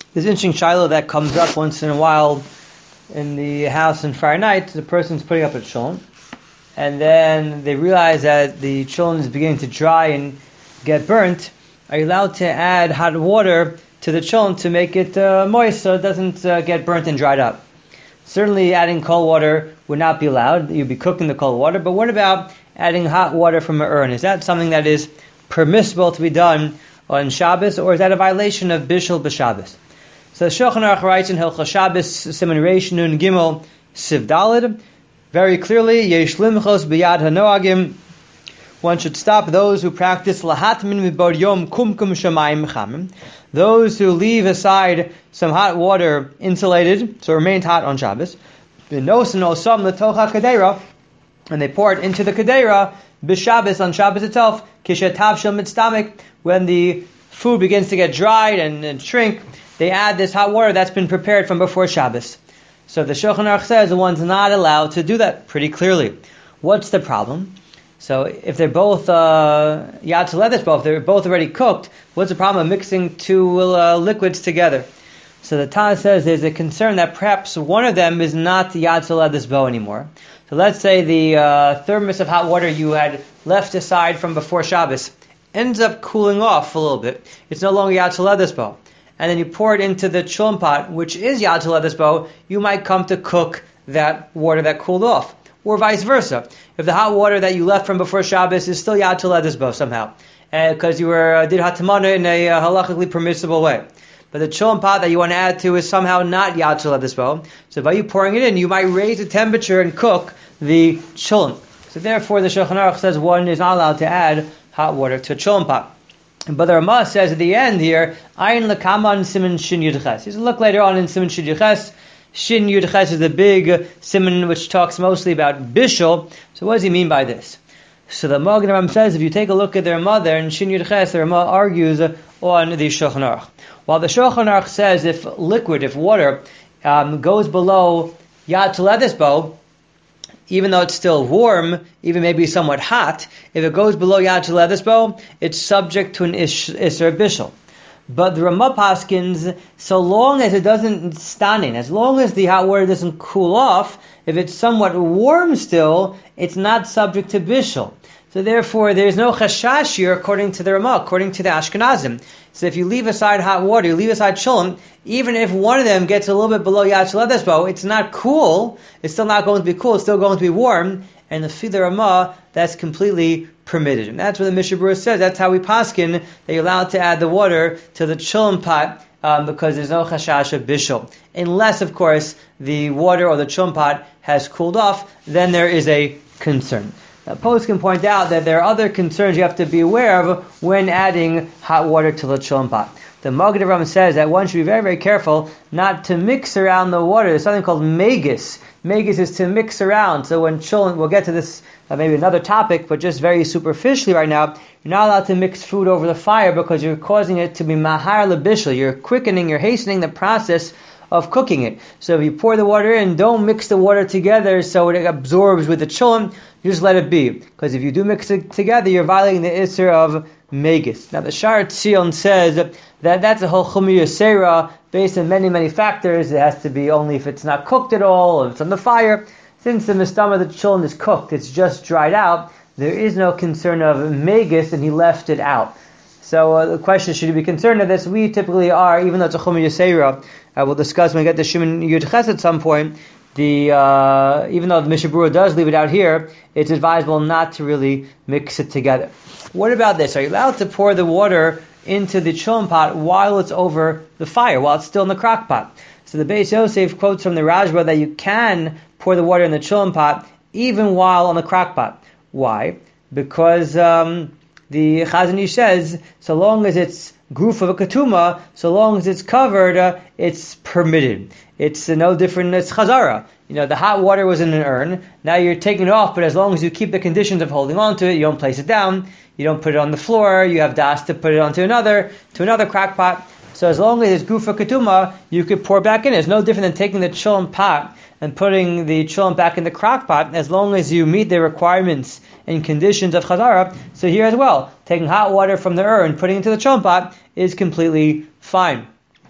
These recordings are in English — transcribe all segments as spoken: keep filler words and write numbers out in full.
There's an interesting shiloh that comes up once in a while in the house on Friday night. The person's putting up a cholent, and then they realize that the cholent is beginning to dry and get burnt. Are you allowed to add hot water to the cholent to make it uh, moist so it doesn't uh, get burnt and dried up? Certainly adding cold water would not be allowed. You'd be cooking the cold water. But what about adding hot water from an urn? Is that something that is permissible to be done on Shabbos, or is that a violation of Bishul b'Shabbos? So the Shulchan Aruch writes in Hilchos Shabbos, Siman Reish Nun Gimel Siv Daled, very clearly, Yesh limchos b'yad hanoagim. One should stop those who practice lahat min mibod yom kumkum shamayim chamim. Those who leave aside some hot water insulated, so it remains hot on Shabbos. B'nosin osam letocha kadera, and they pour it into the kadera b'Shabbos, on Shabbos itself, kishetav shel mitztamik, when the food begins to get dried and, and shrink, they add this hot water that's been prepared from before Shabbos. So the Shulchan Aruch says the one's not allowed to do that pretty clearly. What's the problem? So if they're both uh, yad if they're both already cooked, what's the problem of mixing two uh, liquids together? So the Tana says there's a concern that perhaps one of them is not yad bo anymore. So let's say the uh, thermos of hot water you had left aside from before Shabbos ends up cooling off a little bit. It's no longer yad bo. And then you pour it into the cholent pot, which is yad bo, you might come to cook that water that cooled off. Or vice versa. If the hot water that you left from before Shabbos is still yad bo somehow, because uh, you were uh, did hatamana in a uh, halachically permissible way. But the cholent pot that you want to add to is somehow not yad bo. So by you pouring it in, you might raise the temperature and cook the cholent. So therefore the Shulchan Aruch says one is not allowed to add hot water to a cholent pot. But the Ramah says at the end here, Ayin lekaman siman shin yud ches. You look later on in siman shin yud ches. Shin yud ches is the big siman which talks mostly about bishul. So what does he mean by this? So the Magen Avraham says if you take a look at the Ramah there in shin yud ches, the Ramah argues on the Shulchan Aruch. While the Shulchan Aruch says if liquid, if water um, goes below yad bo, even though it's still warm, even maybe somewhat hot, if it goes below yad bo, it's subject to an ish, iser bishul. But the Ramah paskins, so long as it doesn't stanin, as long as the hot water doesn't cool off, if it's somewhat warm still, it's not subject to bishul. So therefore, there's no chashash here according to the Ramah, according to the Ashkenazim. So if you leave aside hot water, you leave aside cholent, even if one of them gets a little bit below yad bo, it's not cool, it's still not going to be cool, it's still going to be warm, and the Fi the Ramah, that's completely permitted. And that's what the Mishnah Berurah says, that's how we paskin, that you're allowed to add the water to the cholent pot, um, because there's no chashash of bishul. Unless, of course, the water or the cholent pot has cooled off, then there is a concern. Now, Post can point out that there are other concerns you have to be aware of when adding hot water to the cholent pot. The Magen Avraham says that one should be very, very careful not to mix around the water. There's something called megas. Megas is to mix around. So when cholent, we'll get to this, uh, maybe another topic, but just very superficially right now, you're not allowed to mix food over the fire because you're causing it to be mahar lebishul. You're quickening, you're hastening the process of cooking it. So if you pour the water in, don't mix the water together so it absorbs with the cholent. You just let it be. Because if you do mix it together, you're violating the Isser of Megas. Now the Shar Tzion says that that's a whole Chumir Yisera based on many, many factors. It has to be only if it's not cooked at all, or it's on the fire. Since the Mistama of the cholent is cooked, it's just dried out, there is no concern of Megas, and he left it out. So uh, the question is, should you be concerned of this? We typically are, even though it's a Chumir Yisera. Uh, we'll discuss when we get to Shimon Yud Ches at some point. The uh, even though the Mishnah Berurah does leave it out here, it's advisable not to really mix it together. What about this? Are you allowed to pour the water into the cholent pot while it's over the fire, while it's still in the crock pot? So the Beis Yosef quotes from the Rashba that you can pour the water in the cholent pot even while on the crock pot. Why? Because um, the Chazon Ish says, so long as it's goof of a ketuma, so long as it's covered, uh, it's permitted. It's uh, no different, it's chazara. You know, the hot water was in an urn, now you're taking it off, but as long as you keep the conditions of holding on to it, you don't place it down, you don't put it on the floor, you have das to put it onto another, to another crack pot. So as long as it's gufa ketuma, you could pour back in. It's no different than taking the cholent pot and putting the cholent back in the crock pot, as long as you meet the requirements and conditions of chazara. So here as well, taking hot water from the urn, putting it into the cholent pot is completely fine.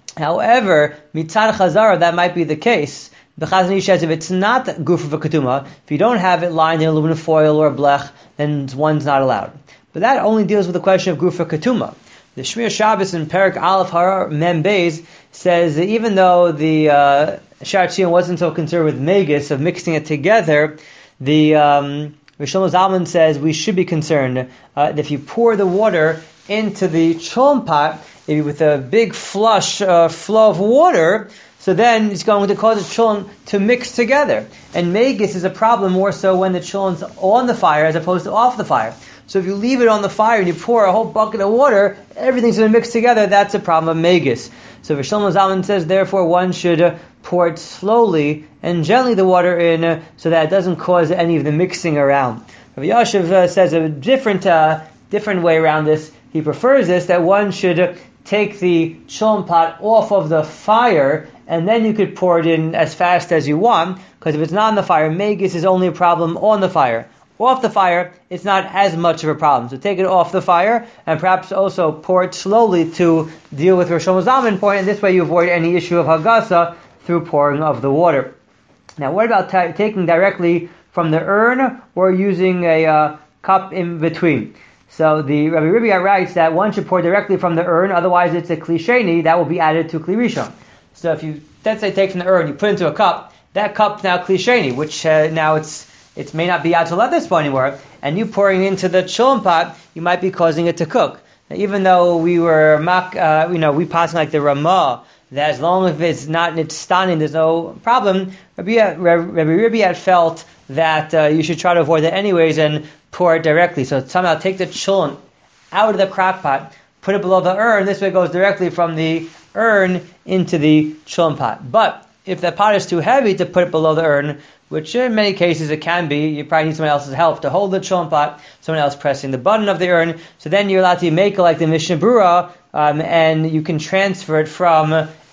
However, mitzad chazara, that might be the case. The Chazon Ish says if it's not gufa v'ketuma, if you don't have it lined in aluminum foil or blech, then one's not allowed. But that only deals with the question of gufa ketuma. The Shmir Shabbos in Perak Aleph Har Mem Beis says that even though the uh, Sha'ar Tziyun wasn't so concerned with megas, of mixing it together, the um, Rosh Shlomo Zalman says we should be concerned uh, that if you pour the water into the cholent pot with a big flush uh, flow of water, so then it's going to cause the cholent to mix together. And megas is a problem more so when the cholent's on the fire as opposed to off the fire. So if you leave it on the fire and you pour a whole bucket of water, everything's going to mix together. That's a problem of megas. So Rosh Shlomo Zalman says, therefore, one should uh, pour it slowly and gently the water in uh, so that it doesn't cause any of the mixing around. Rabbi Yashiv uh, says a different uh, different way around this. He prefers this, that one should uh, take the cholent pot off of the fire and then you could pour it in as fast as you want, because if it's not on the fire, megas is only a problem on the fire. Off the fire, it's not as much of a problem. So take it off the fire, and perhaps also pour it slowly to deal with Rosh Shlomo Zalman point, and this way you avoid any issue of Hagasa through pouring of the water. Now, what about t- taking directly from the urn or using a uh, cup in between? So the Rabbi Ribia writes that one should pour directly from the urn, otherwise it's a Kli Sheni that will be added to Kli Rishon. So if you, let's say, take from the urn, you put it into a cup, that cup's now Kli Sheni, which uh, now it's It may not be Yatzal at this point anymore, and you pouring into the cholent pot, you might be causing it to cook. Now, even though we were, uh, you know, we passing like the Ramah, that as long as it's not it's stunning, there's no problem. Rabbi Rabbi had felt that uh, you should try to avoid that anyways and pour it directly. So somehow take the cholent out of the crock pot, put it below the urn. This way it goes directly from the urn into the cholent pot. But if the pot is too heavy to put it below the urn, which in many cases it can be, you probably need someone else's help to hold the cholent pot, someone else pressing the button of the urn, so then you're allowed to make it like the Mishnah Berurah, um, and you can transfer it from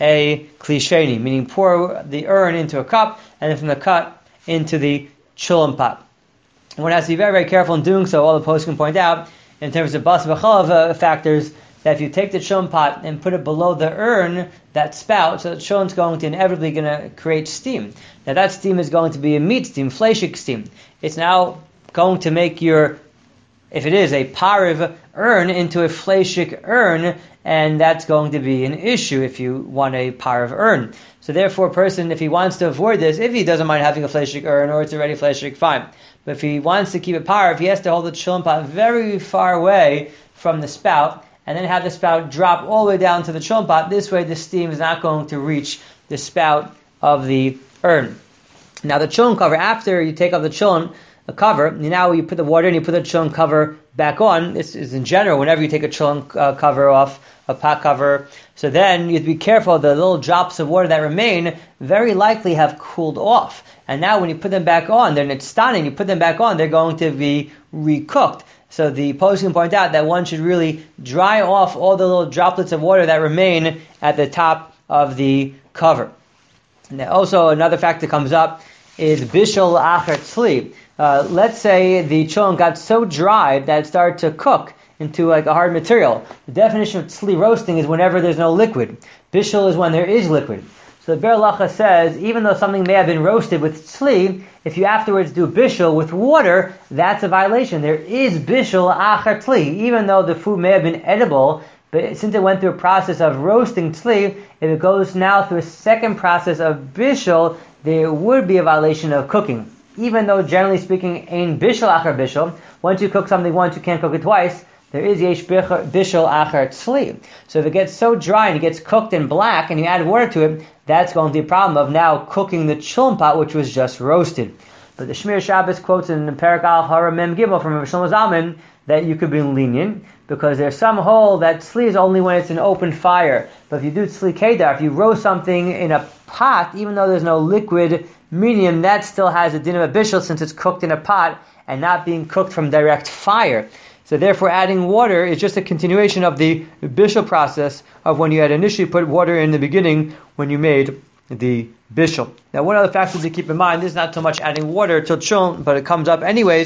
a Kli Sheni, meaning pour the urn into a cup, and then from the cup into the cholent pot. And one has to be very, very careful in doing so. All the posts can point out, in terms of bas v'chalav uh, factors, that if you take the cholent pot and put it below the urn, that spout, so the cholent's going to inevitably going to create steam. Now that steam is going to be a meat steam, fleshik steam. It's now going to make your, if it is a pariv urn, into a fleshik urn, and that's going to be an issue if you want a pariv urn. So therefore, a person, if he wants to avoid this, if he doesn't mind having a fleshik urn, or it's already fleshik, fine. But if he wants to keep it pariv, he has to hold the cholent pot very far away from the spout, and then have the spout drop all the way down to the cholent pot. This way the steam is not going to reach the spout of the urn. Now the cholent cover, after you take off the cholent cover, now you put the water and you put the cholent cover back on. This is in general, whenever you take a cholent uh, cover off, a pot cover, so then you have to be careful, the little drops of water that remain very likely have cooled off. And now when you put them back on, then it's stunning, you put them back on, they're going to be recooked. So the post can point out that one should really dry off all the little droplets of water that remain at the top of the cover. Now, also, another factor comes up is bishul acher tzli. Uh, let's say the cholent got so dry that it started to cook into like a hard material. The definition of tzli roasting is whenever there's no liquid. Bishul is when there is liquid. So the Ber Lacha says, even though something may have been roasted with tzli, if you afterwards do bishul with water, that's a violation. There is bishul acher tzli, even though the food may have been edible, but since it went through a process of roasting tzli, if it goes now through a second process of bishul, there would be a violation of cooking. Even though generally speaking, ein bishul acher bishul, once you cook something once, you can't cook it twice. There is yesh bishul acher tzli. So if it gets so dry and it gets cooked and black, and you add water to it, that's going to be a problem of now cooking the cholent pot, which was just roasted. But the Shmir Shabbos quotes in the Perak Aleph Har Mem Gimel from Rosh Shlomo Zalman that you could be lenient, because there's some hole that tzli is only when it's an open fire. But if you do tzli kedar, if you roast something in a pot, even though there's no liquid medium, that still has a din of a bishul since it's cooked in a pot and not being cooked from direct fire. So therefore adding water is just a continuation of the bishul process of when you had initially put water in the beginning when you made the bishul. Now one other factor to keep in mind, this is not so much adding water to cholent, but it comes up anyways,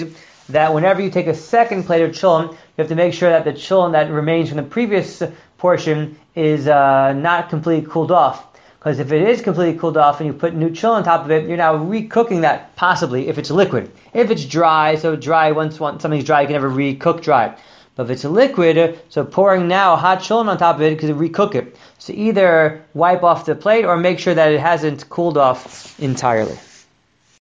that whenever you take a second plate of cholent, you have to make sure that the cholent that remains from the previous portion is uh, not completely cooled off. Because if it is completely cooled off and you put new cholent on top of it, you're now recooking that, possibly, if it's liquid. If it's dry, so dry, once something's dry, you can never recook dry. But if it's a liquid, so pouring now hot cholent on top of it, because it recook it. So either wipe off the plate or make sure that it hasn't cooled off entirely.